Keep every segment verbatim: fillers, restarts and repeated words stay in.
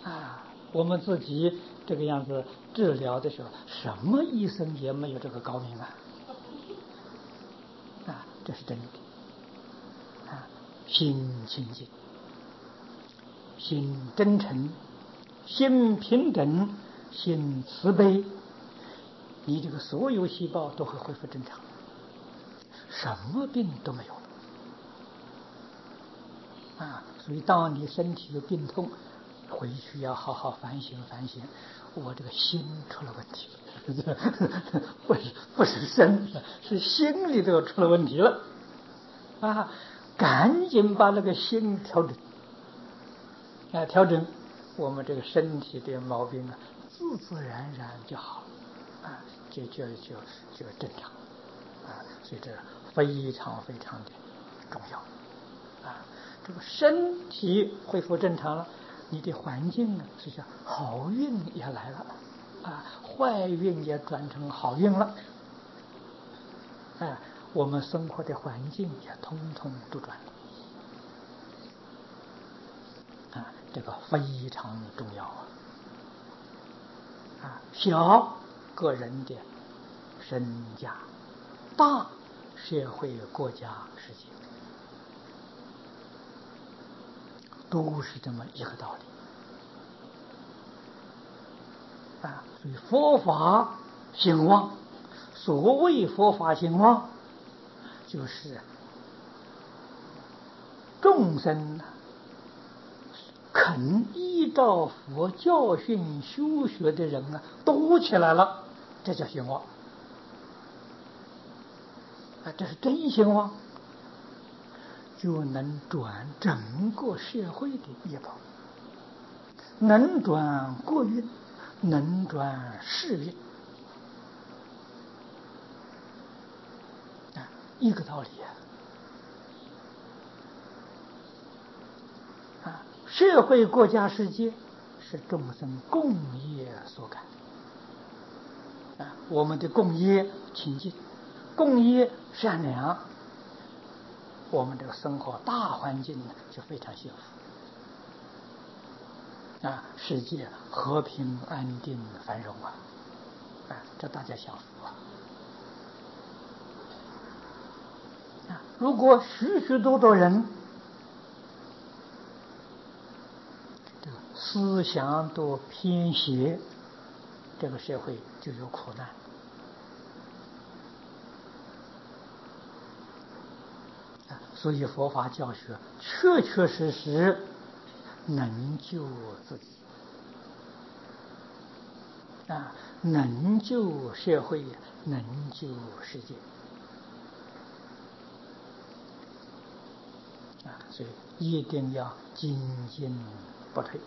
啊，我们自己这个样子治疗的时候，什么医生也没有这个高明啊！啊，这是真的。啊，心清净，心真诚，心平等，心慈悲，你这个所有细胞都会恢复正常，什么病都没有了。啊，所以当你身体有病痛，回去要好好反省反省，我这个心出了问题了，不是不是身，是心里头出了问题了。啊，赶紧把那个心调整，啊，调整，我们这个身体的毛病啊，自自然然就好了，啊，就就就就正常，啊，所以这非常非常的重要，啊，这个身体恢复正常了，你的环境呢，是叫好运也来了，啊，坏运也转成好运了，啊，我们生活的环境也通通都转了。啊，这个非常重要啊！啊，小个人的身家，大社会、国家、世界，都是这么一个道理啊！所以佛法兴旺，所谓佛法兴旺，就是众生肯依照佛教训修学的人啊，多起来了，这叫兴旺啊！这是真兴旺，就能转整个社会的业报，能转国运，能转世运啊，一个道理啊！啊，社会、国家、世界是众生共业所感啊，我们的共业清净，共业善良，我们这个生活大环境呢就非常幸福啊，世界和平安定繁荣啊，啊，这大家享福啊！啊，如果许许多多人这个思想都偏邪，这个社会就有苦难。所以佛法教学确确实实能救自己啊，能救社会，能救世界啊，所以一定要精进不退，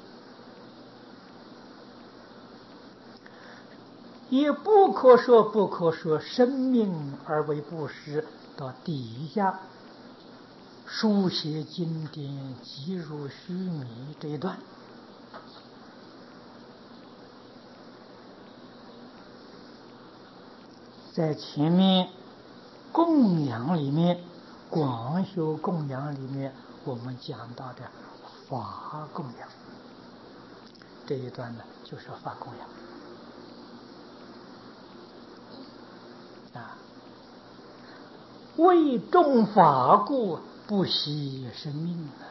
也不可说不可说生命而为布施，到底下书写经典即如须弥这一段，在前面供养里面，广修供养里面，我们讲到的法供养这一段呢，就是法供养啊，为众法故，不惜生命啊！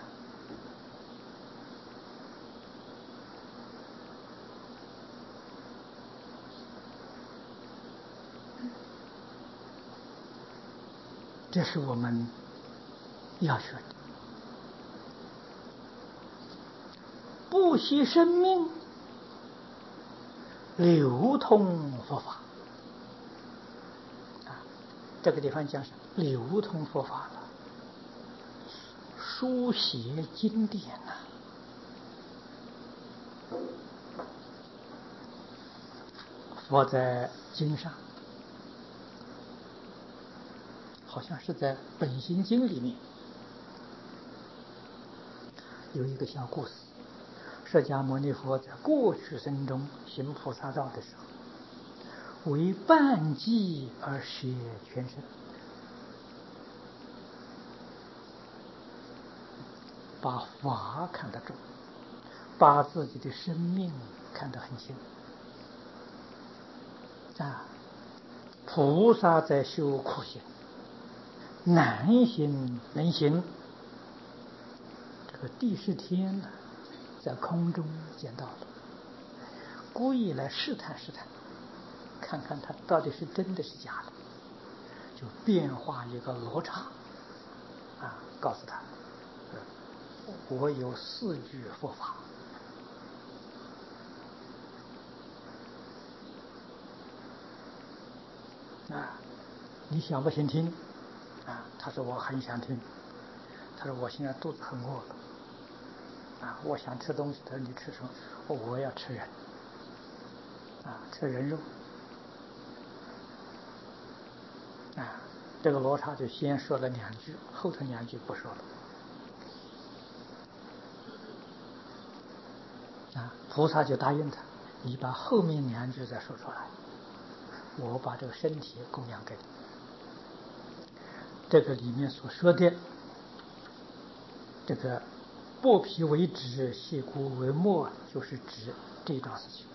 这是我们要学的，不惜生命，流通佛法啊！这个地方讲是流通佛法了，书写经典呐、啊，佛在经上，好像是在《本心经》里面有一个小故事。释迦牟尼佛在过去生中行菩萨道的时候，为半计而舍全身，把法看得重， 把自己的生命看得很轻啊。菩萨在修苦行，难行能行。这个帝释天呢，在空中见到了，故意来试探试探，看看他到底是真的是假的，就变化一个罗刹啊，告诉他，我有四句佛法。啊，你想不想听？啊，他说我很想听。他说我现在肚子很饿了，啊，我想吃东西。他说你吃什么？我要吃人，啊，吃人肉。啊，这个罗刹就先说了两句，后头两句不说了。啊，菩萨就答应他，你把后面两句再说出来，我把这个身体供养给你。这个里面所说的这个剥皮为纸，细骨为末，就是指这桩事情。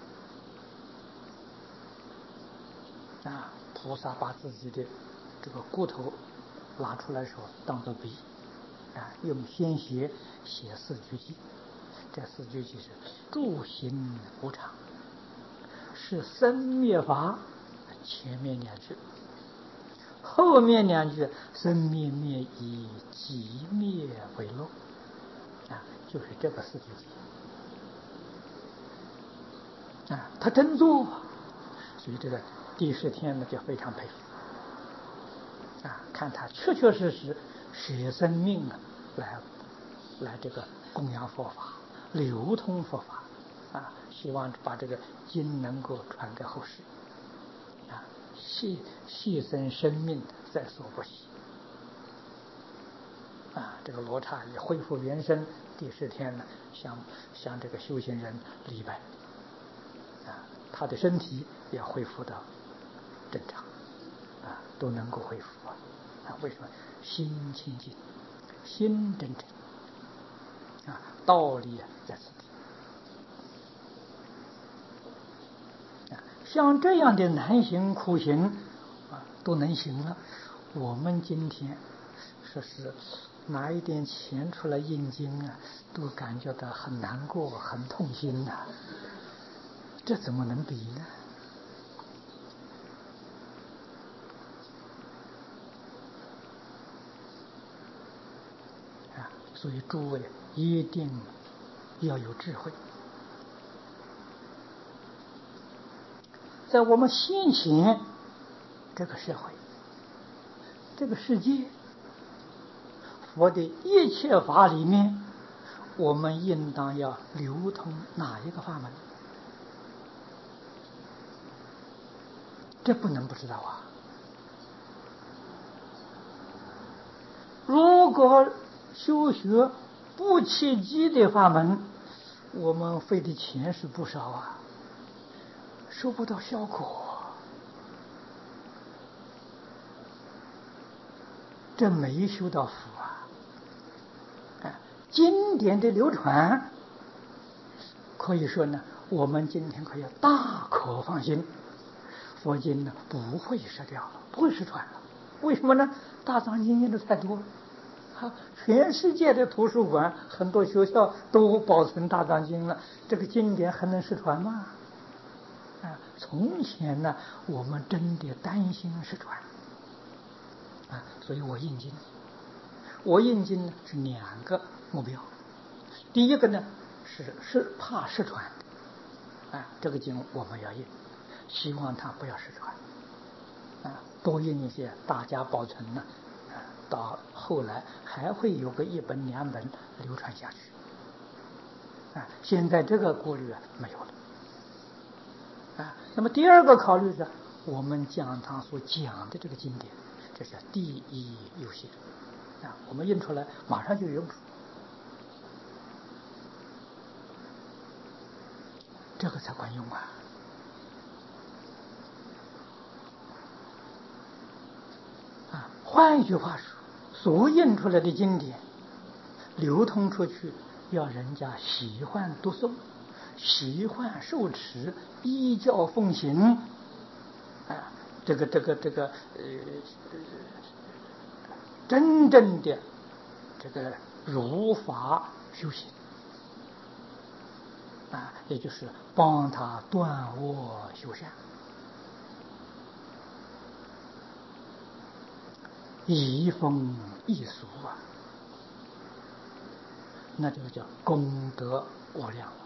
啊，菩萨把自己的这个骨头拿出来的时候，当作笔，啊，用鲜血写四句偈。这四句偈是诸行无常，是生灭法。前面两句，后面两句生灭灭以寂灭为乐，啊，就是这个四句偈。啊，他真做，所以这个帝释天呢就非常佩服。啊，看他确确实实舍生命啊，来来这个供养佛法，流通佛法，啊，希望把这个经能够传给后世，啊，牺牺牲生命在所不惜。啊，这个罗刹也恢复原身，第十天呢，向向这个修行人礼拜，啊，他的身体也恢复到正常，啊，都能够恢复啊。啊，为什么？心清净，心真诚，啊，道理在此地。啊，像这样的难行苦行啊，都能行了。我们今天说是拿一点钱出来印经啊，都感觉到很难过、很痛心呐、啊。这怎么能比呢？啊，所以诸位一定要有智慧。在我们现前这个社会、这个世界，佛的一切法里面，我们应当要流通哪一个法门？这不能不知道啊！如果修学不切机的法门，我们费的钱是不少啊，收不到效果。这没修到福啊！啊，经典的流传，可以说呢，我们今天可以大可放心，佛经呢不会失掉了，不会失传了。为什么呢？大藏经念的太多了，啊，全世界的图书馆、很多学校都保存大藏经了，这个经典还能失传吗？啊，从前呢，我们真的担心失传。啊，所以我印经，我印经呢是两个目标。第一个呢是是怕失传，啊，这个经我们要印，希望它不要失传，啊，多印一些，大家保存呢，啊，到后来还会有个一本两本流传下去，啊，现在这个顾虑啊没有了，啊，那么第二个考虑是，我们讲堂所讲的这个经典。这是第一优先啊！我们印出来，马上就有用处，这个才管用啊！啊，换一句话说，所印出来的经典流通出去， 要人家喜欢读诵，喜欢受持，依教奉行，啊，这个这个这个呃，真正的这个如法修行，啊，也就是帮他断恶修善，移风易俗啊，那就叫功德无量了。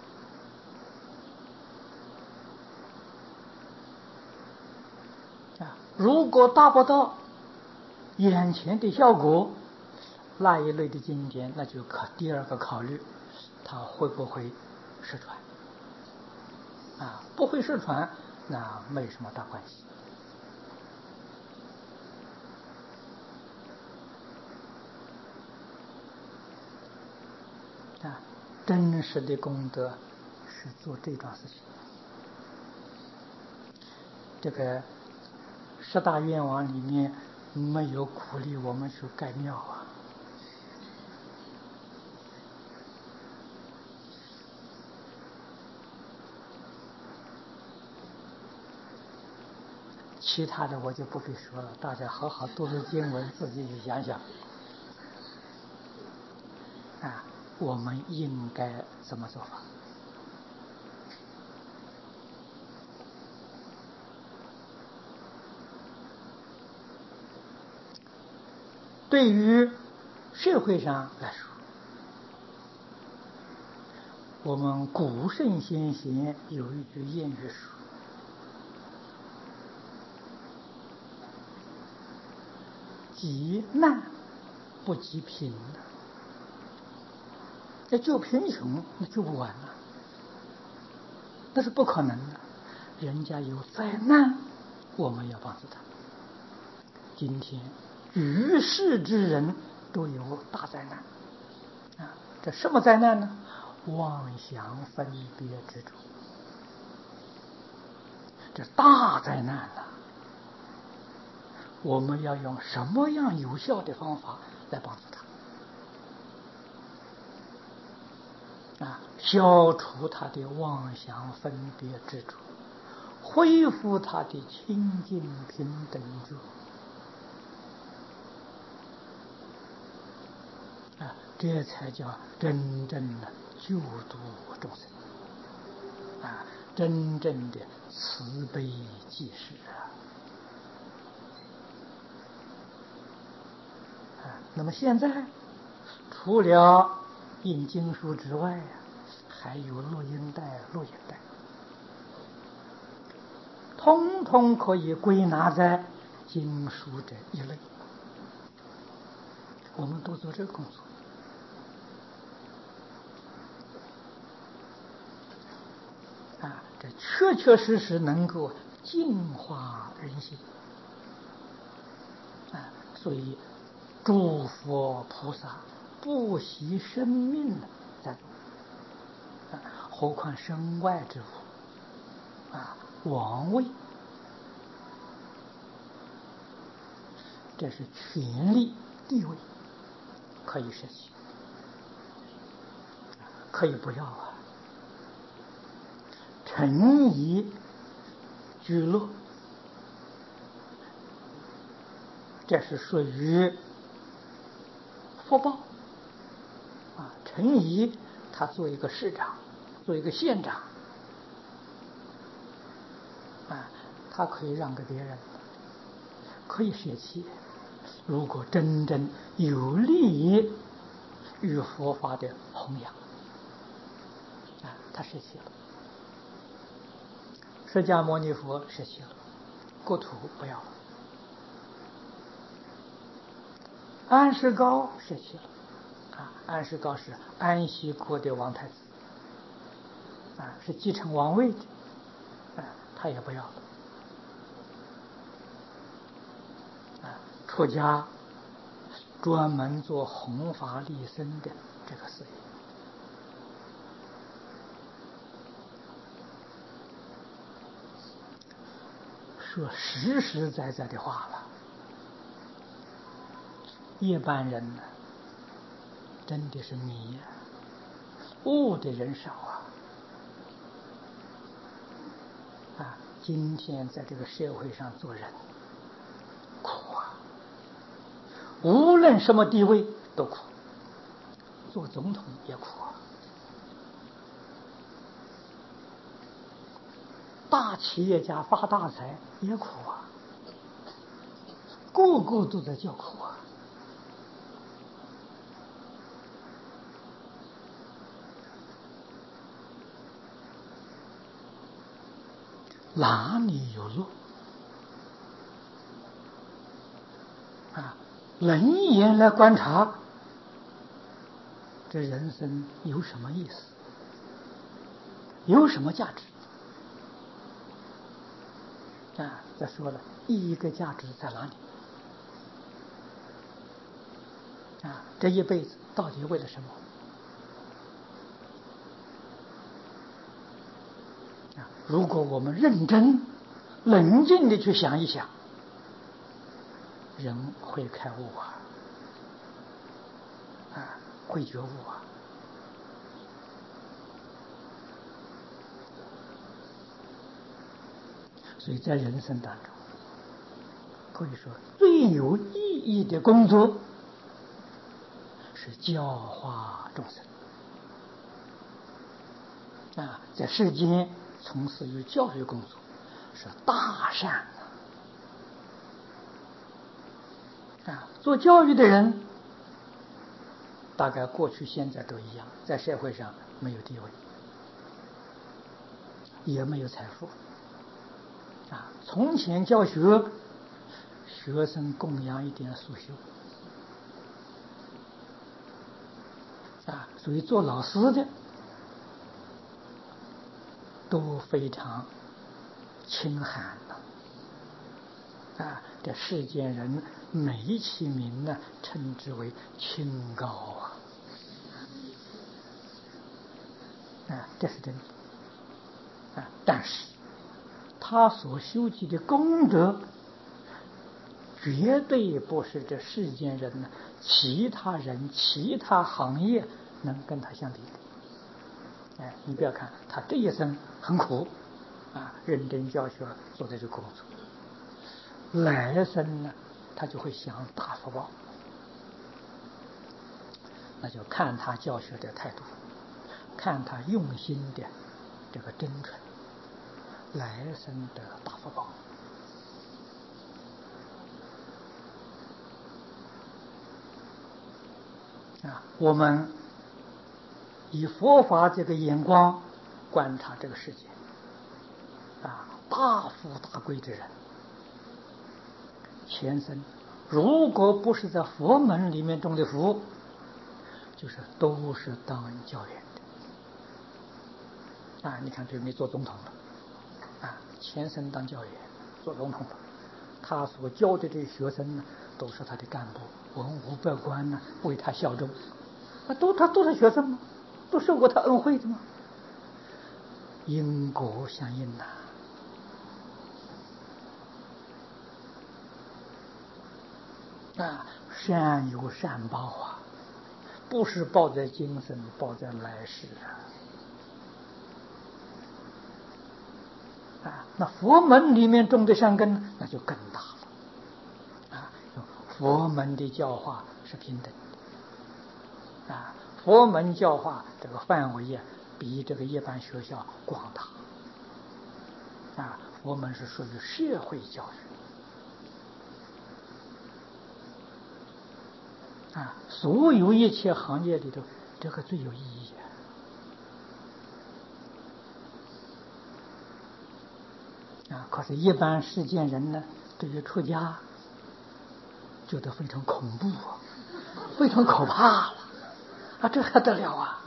啊，如果达不到眼前的效果，那一类的经典，那就考第二个考虑，它会不会失传？啊，不会失传，那没什么大关系。啊，真实的功德是做这桩事情。这个十大愿望里面没有鼓励我们去盖庙啊。其他的我就不必说了，大家好好读读经文，自己去想想。啊，我们应该怎么做法？对于社会上来说，我们古圣先贤有一句谚语说：“急难不急贫”，那救贫穷那救不完了，那是不可能的。人家有灾难，我们要帮助他。今天于世之人都有大灾难啊！这什么灾难呢？妄想分别执着，这大灾难了。我们要用什么样有效的方法来帮助他啊？消除他的妄想分别执着，恢复他的清净平等觉啊，这才叫真正的救度众生啊，真正的慈悲济世啊！啊，那么现在除了印经书之外啊，还有录音带、录影带，通通可以归纳在经书这一类。我们都做这个工作。啊，这确确实实能够净化人心啊！所以诸佛菩萨不惜生命在做啊，何况身外之物啊，王位，这是权力地位，可以舍弃，可以不要啊。诚以居乐，这是属于福报啊。诚以他做一个市长，做一个县长啊，他可以让给别人，可以舍弃。如果真正有利于佛法的弘扬啊，他舍弃了。释迦牟尼佛舍弃了，国土不要了。安世高舍弃了，啊，安世高是安息国的王太子，啊，是继承王位的，啊，他也不要了，啊，出家专门做弘法利生的这个事业。说实实在在的话了，一般人呢，真的是迷呀、 悟的人少啊！啊，今天在这个社会上做人苦啊，无论什么地位都苦，做总统也苦啊，大企业家发大财也苦啊，个个都在叫苦啊。哪里有路啊？冷眼来观察，这人生有什么意思？有什么价值？啊，再说了，一个价值在哪里？啊，这一辈子到底为了什么？啊，如果我们认真、冷静的去想一想，人会开悟啊，啊，会觉悟啊。所以在人生当中，可以说最有意义的工作是教化众生啊，在世间从事于教育工作是大善啊！做教育的人，大概过去现在都一样，在社会上没有地位，也没有财富啊。从前教学，学生供养一点素修啊，所以做老师的都非常清寒的啊，这世间人美其名呢，称之为清高啊，啊，这是真的啊。但是他所修集的功德，绝对不是这世间人呢，其他人、其他行业能跟他相比的。哎，你不要看他这一生很苦啊，认真教学做这个工作，来生呢，他就会享大福报。那就看他教学的态度，看他用心的这个真诚，来生的大福报。啊，我们以佛法这个眼光观察这个世界，啊，大富大贵的人，前生如果不是在佛门里面种的福，就是都是当教员的。啊，你看这没做总统了，啊，前生当教员，做总统了，他所教的这些学生呢，都是他的干部、文武百官呢，为他效忠，啊，都他都是学生嘛，都受过他恩惠的嘛，因果相应呐。啊，善有善报啊，不是报在今生，报在来世啊！啊，那佛门里面种的善根，那就更大了啊！佛门的教化是平等的啊，佛门教化这个范围呀，比这个一般学校广大啊。佛门是属于社会教育啊，所有一切行业里头，这个最有意义啊。可是，一般世间人呢，对于出家觉得非常恐怖啊，非常可怕了啊，这还得了啊！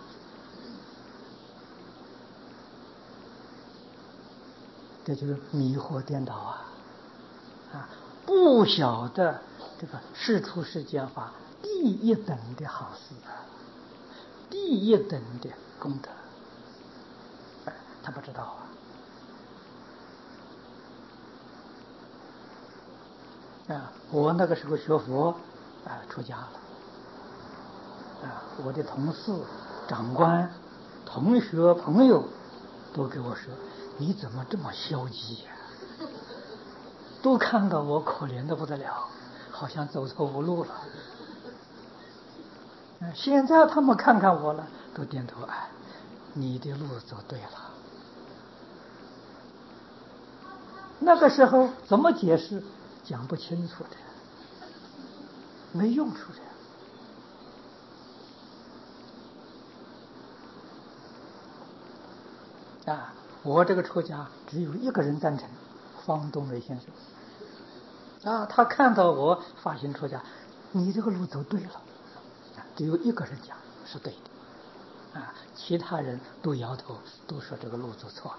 这就是迷惑颠倒啊！啊，不晓得这个世出世间法第一等的好事啊，第一等的功德，哎，他不知道啊！啊，我那个时候学佛啊，出家了啊，我的同事、长官同学朋友都给我说：“你怎么这么消极呀、啊？”都看到我可怜的不得了，好像走错无路了。现在他们看看我了，都点头，哎，你的路走对了。那个时候怎么解释，讲不清楚的，没用处的。啊，我这个出家只有一个人赞成，方东雷先生。啊，他看到我发心出家，你这个路走对了。啊，只有一个人讲是对的，啊，其他人都摇头，都说这个路走错了。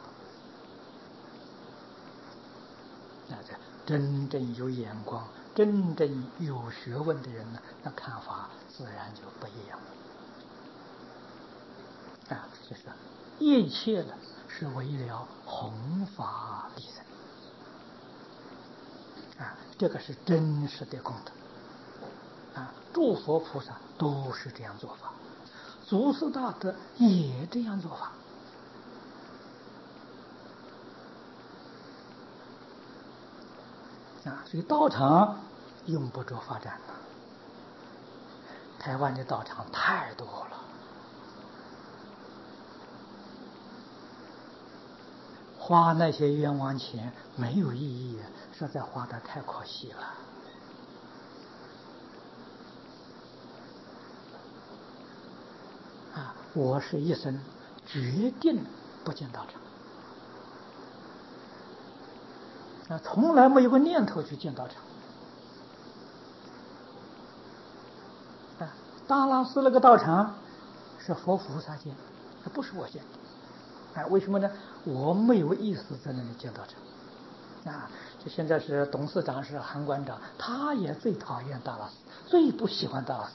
那这真正有眼光、真正有学问的人呢，那看法自然就不一样了。啊，就是一切呢是为了弘法利生。啊，这个是真实的功德。啊，诸佛菩萨都是这样做法，祖师大德也这样做法。啊，所以道场用不着发展了。台湾的道场太多了，花那些冤枉钱没有意义，实在花得太可惜了。啊，我是一生决定不建道场，啊，从来没有个念头去建道场。啊，达拉斯那个道场是佛菩萨建的，不是我建的。啊，为什么呢？我没有意思在那里建道场。啊，这现在是董事长是韩馆长，他也最讨厌达拉斯，最不喜欢达拉斯。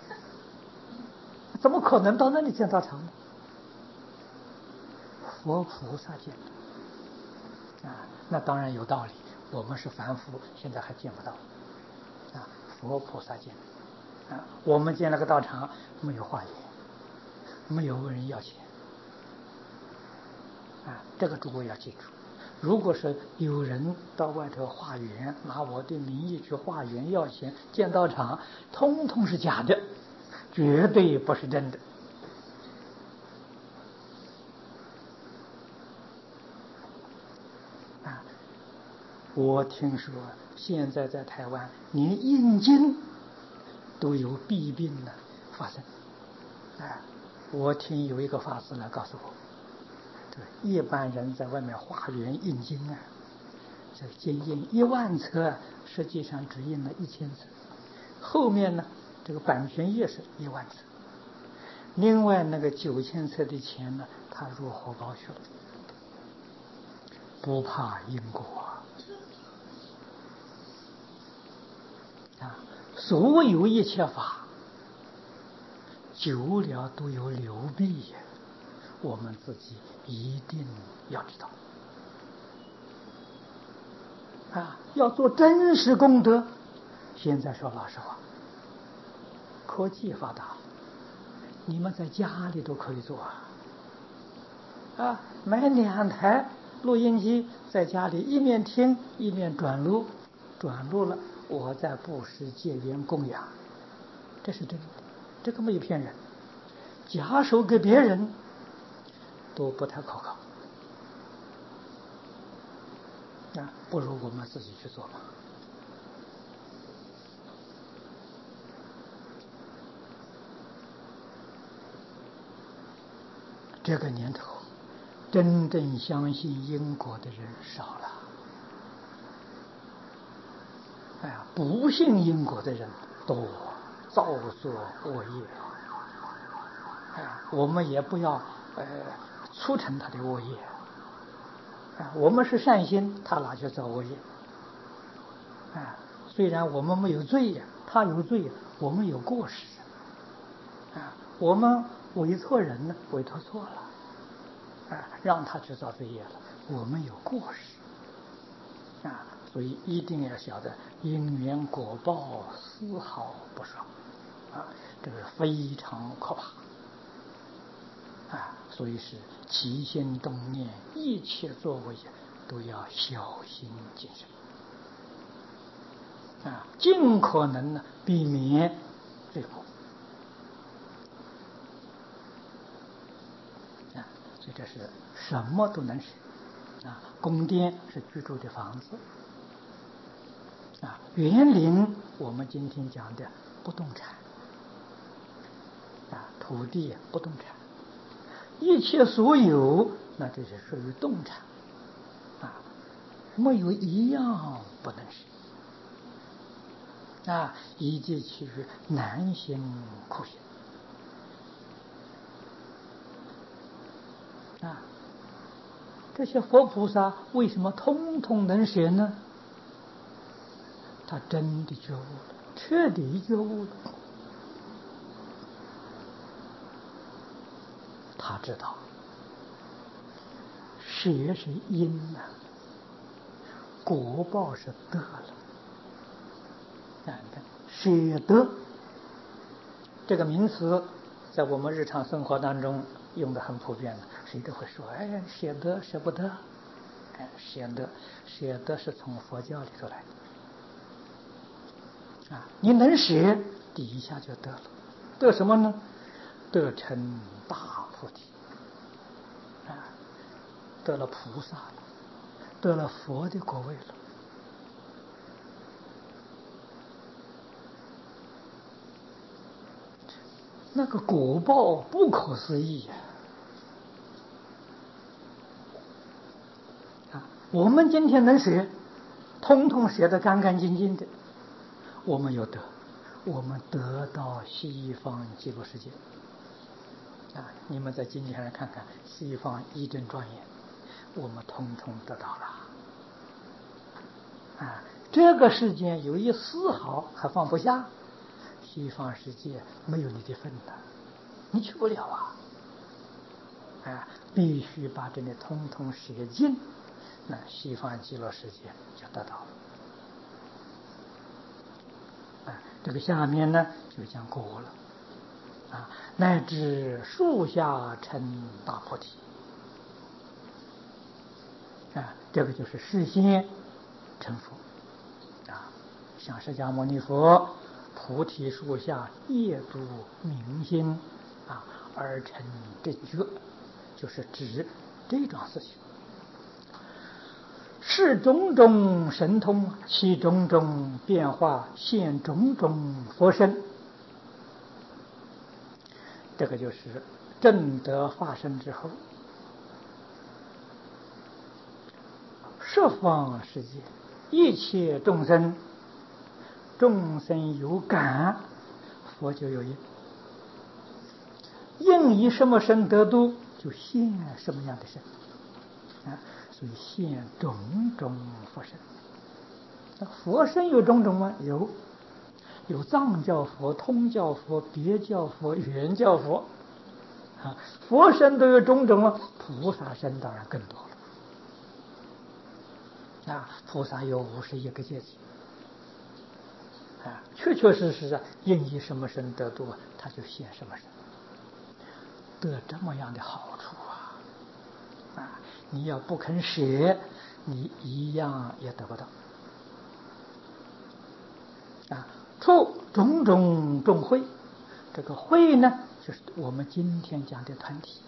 怎么可能到那里建道场呢？佛菩萨建的，啊，那当然有道理。我们是凡夫，现在还见不到，啊，佛菩萨建的，啊，我们建了个道场，没有化缘，没有问人要钱，啊，这个诸位要记住。如果是有人到外头化缘，拿我的名义去化缘要钱建道场，通通是假的，绝对不是真的。啊，我听说现在在台湾连印经都有弊病呢发生。啊，我听有一个法师来告诉我，对，一般人在外面化缘印经啊，这经印一万册，实际上只印了一千册，后面呢这个版权页是一万册，另外那个九千册的钱呢，他入荷包去了，不怕因果啊！所有一切法久了都有流弊呀，我们自己一定要知道啊！要做真实功德。现在说老实话，科技发达，你们在家里都可以做啊！啊，买两台录音机，在家里一面听一面转录，转录了我在布施结缘供养，这是真的，这个没有骗人。假手给别人都不太可靠，啊，不如我们自己去做吧。这个年头，真正相信因果的人少了，哎呀，不信因果的人多，造作恶业。啊，我们也不要呃促成他的恶业。啊，我们是善心，他哪去造恶业？啊，虽然我们没有罪呀，他有罪，我们有过失。啊，我们委托人呢，委托错了，啊，让他去造罪业了，我们有过失。啊，所以一定要晓得因缘果报丝毫不爽，啊，这个非常可怕。啊， 所以是起心动念，一切作为都要小心谨慎啊，尽可能呢避免罪过啊。所以这是什么都能舍啊。宫殿是居住的房子啊，园林我们今天讲的不动产啊，土地不动产，一切所有，那这是属于动产啊，没有一样不能舍啊，以及其余难行苦行啊。这些佛菩萨为什么通通能舍呢？他真的觉悟了，彻底觉悟了。他知道舍是因呐、啊，果报是得了。啊，舍得这个名词在我们日常生活当中用的很普遍的，谁都会说，哎，舍得舍不得，哎，舍得舍得是从佛教里头来的啊。你能舍，底下就得了，得什么呢？得成大菩提啊，得了菩萨了，得了佛的果位了。那个果报不可思议呀！啊，我们今天能舍，通通舍得干干净净的，我们有得，我们得到西方极乐世界。啊，你们在经典上看看，西方一真庄严，我们通通得到了。啊，这个世界有一丝毫还放不下，西方世界没有你的份的，你去不了啊！啊，必须把这里通通舍尽，那西方极乐世界就得到了。啊，这个下面呢就讲果了。啊，乃至树下成大菩提。啊，这个就是示现成佛。啊，像释迦牟尼佛菩提树下夜读明心啊，而成正觉，就是指这种事情。是种种神通，起种种变化，现种种佛身。这个就是正德发生之后，十方世界一切众生，众生有感，佛就有应。应以什么身得度，就现什么样的身啊，所以现种种佛身。那佛身有种种吗？有，有藏教佛、通教佛、别教佛、圆教佛啊，佛身都有种种了，菩萨身当然更多了啊。菩萨有五十一个阶级啊，确确实实啊，应以什么身得度，他就现什么身，得这么样的好处啊！啊，你要不肯舍，你一样也得不到啊。处种种众会，这个会呢，就是我们今天讲的团体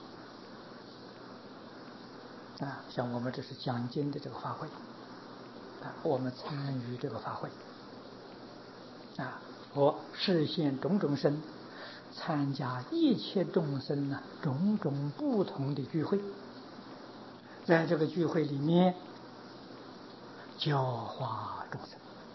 啊，像我们这是讲经的这个法会啊，我们参与这个法会啊，我示现种种身，参加一切众生呢种种不同的聚会，在这个聚会里面教化众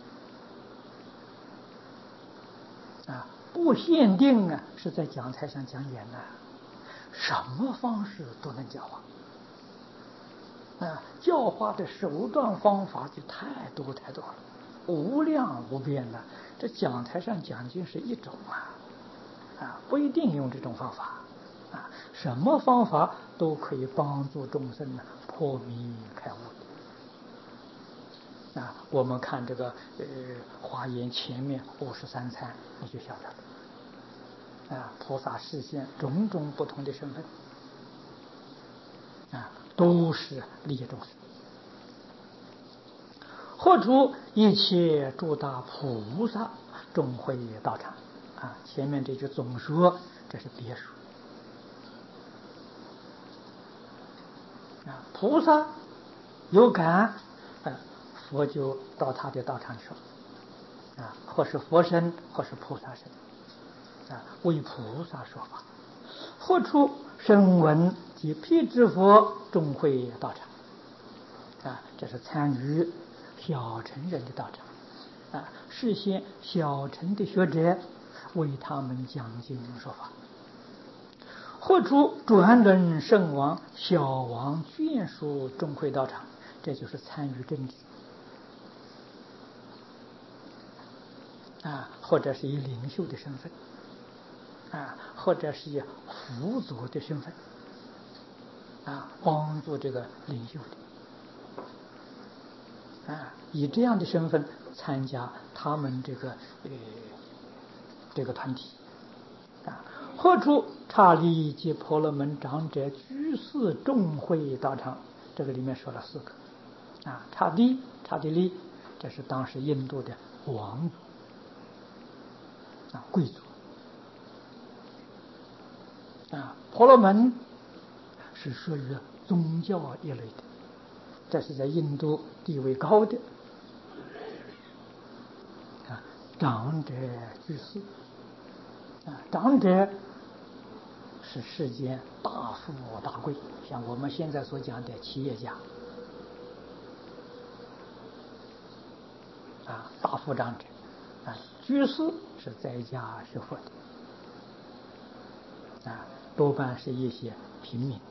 生啊，不限定啊，是在讲台上讲演呢，什么方式都能教化啊，教化的手段方法就太多太多了，无量无边了。这讲台上讲经是一种啊，啊，不一定用这种方法啊，什么方法都可以帮助众生呢破迷开悟啊。我们看这个呃华严前面五十三参，你就晓得了啊，菩萨示现种种不同的身份啊，都是利益众生。何处一切诸大菩萨众会道场啊？前面这句总说，这是别说啊。菩萨有感，啊，佛就到他的道场去了啊，或是佛身，或是菩萨身啊，为菩萨说法。何处声闻及辟支佛众会道场啊？这是参与小乘人的道场啊，是些小乘的学者为他们讲经说法。或处转轮圣王、小王眷属众会道场，这就是参与政治啊，或者是以领袖的身份啊，或者是以辅佐的身份啊，帮助这个领袖的啊，以这样的身份参加他们这个呃这个团体啊。何处刹利及婆罗门长者居士众会道场，这个里面说了四个啊。刹利、刹帝利，这是当时印度的王族啊，贵族啊。婆罗门是属于宗教一类的，这是在印度地位高的啊。长者居士啊，长者是世间大富大贵，像我们现在所讲的企业家啊，大富长者啊。居士是在家学佛的啊，多半是一些平民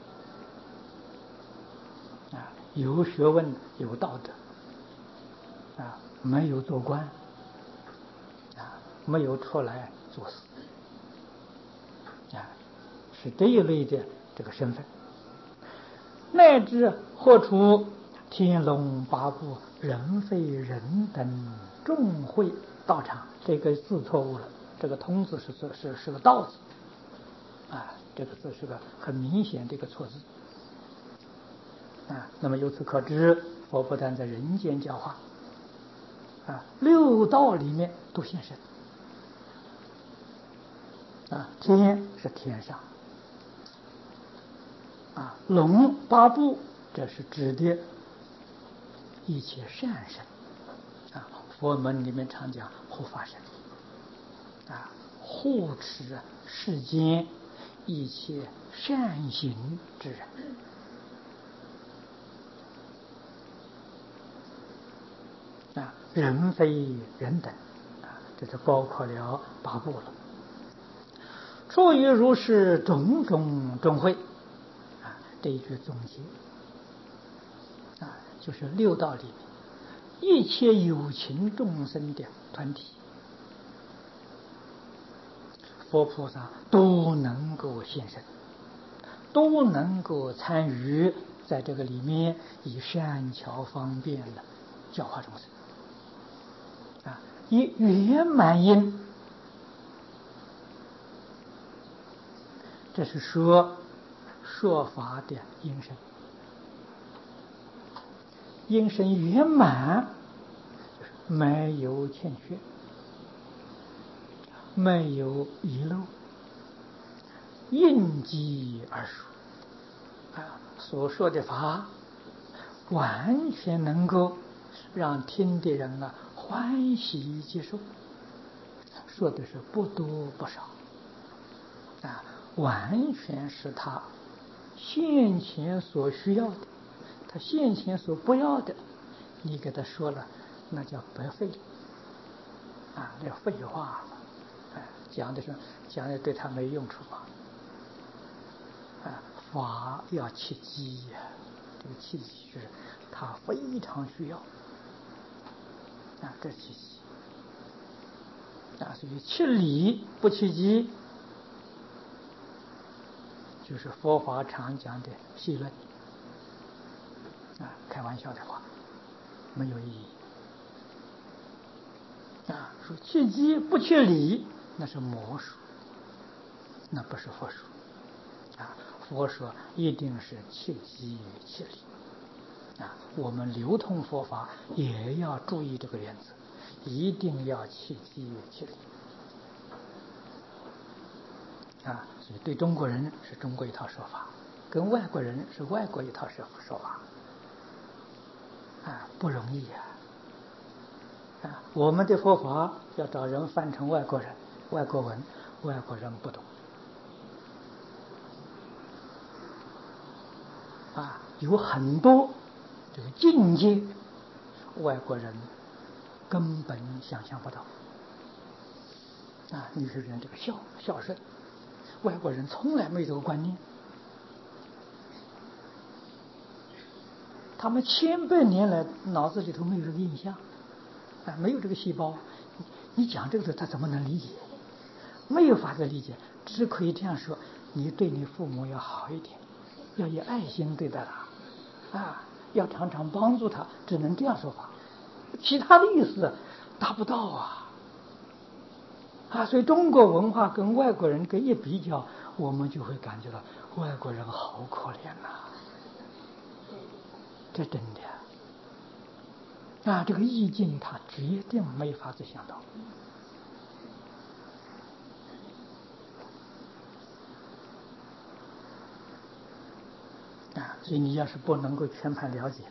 啊，有学问有道德啊，没有做官啊，没有出来做事啊，是这一类的这个身份。乃至何处天龙八部、人非人等众会道场，这个字错误了，这个通字是是是个道字啊，这个字是个很明显的一个错字啊。那么由此可知，佛不但在人间教化啊，六道里面都现身啊。天是天上啊，龙八部，这是指的一切善神啊。佛门里面常讲护法神啊，护持世间一切善行之人啊，人非人等啊，这就包括了八部了。出于如是种种众会啊，这一句总结啊，就是六道里面一切有情众生的团体，佛菩萨都能够现身，都能够参与在这个里面，以善巧方便的教化众生啊，以圆满因。这是说说法的因身，因身圆满，没有欠缺，没有遗漏，应机而说啊，所说的法完全能够让听的人啊欢喜接受，说的是不多不少啊，完全是他现前所需要的，他现前所不要的，你给他说了，那叫白费啊，那废话，哎，讲的是讲的对他没用处啊。啊，法要切机呀，这个切机就是他非常需要啊，这切机啊，所以切理不切机，就是佛法常讲的戏论啊，开玩笑的话，没有意义啊。说切机不切理，那是魔术，那不是佛术啊，佛说一定是切机切理啊，我们流通佛法也要注意这个原则，一定要切机切理啊。所以对中国人是中国一套说法，跟外国人是外国一套说说法啊，不容易啊。啊，我们的佛法要找人翻成外国人外国文，外国人不懂啊，有很多这个境界，外国人根本想象不到啊。你是人这个孝孝顺，外国人从来没有这个观念，他们千百年来脑子里头没有这个印象啊，没有这个细胞。你讲这个时候，他怎么能理解？没有法子理解，只可以这样说：你对你父母要好一点，要以爱心对待他，啊，要常常帮助他，只能这样说法。其他的意思达不到啊！啊，所以中国文化跟外国人跟一比较，我们就会感觉到外国人好可怜呐、啊，这真的啊！这个意境他决定没法子想到。啊，所以你要是不能够全盘了解，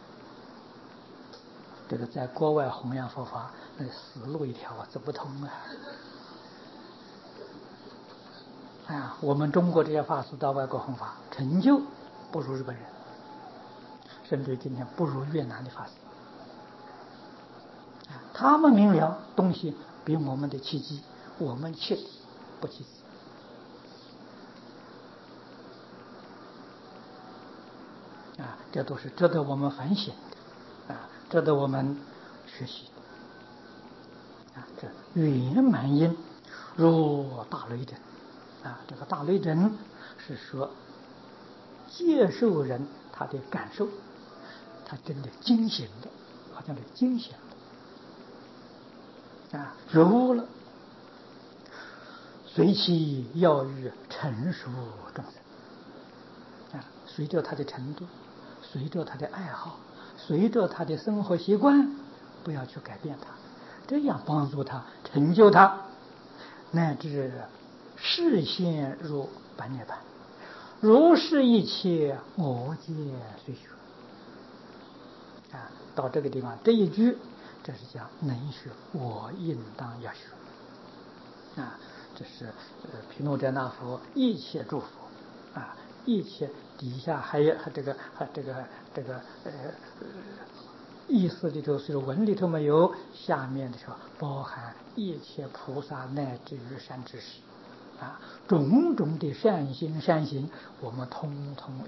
这个在国外弘扬佛法，那死路一条啊，走不通啊！啊，我们中国这些法师到外国弘法，成就不如日本人，甚至今天不如越南的法师。啊，他们明了东西比我们的契机，我们切理不契机。啊，这都是值得我们反省的，啊，值得我们学习的。啊，这圆满因若大雷震，啊，这个大雷震是说接受人他的感受，他真的惊醒的，好像是惊醒的，啊，如了，随其要欲成熟众生，啊，随着他的程度。随着他的爱好，随着他的生活习惯，不要去改变他，这样帮助他成就他，乃至视现入般涅槃，如是一切我皆随学。啊，到这个地方这一句，这是讲能学，我应当要学。啊，这是呃毗卢遮那佛一切诸佛啊。一切底下还有还这个还这个这个呃意思里头是文里头没有，下面的时候包含一切菩萨乃至于善知识啊，种种的善心善行，我们通通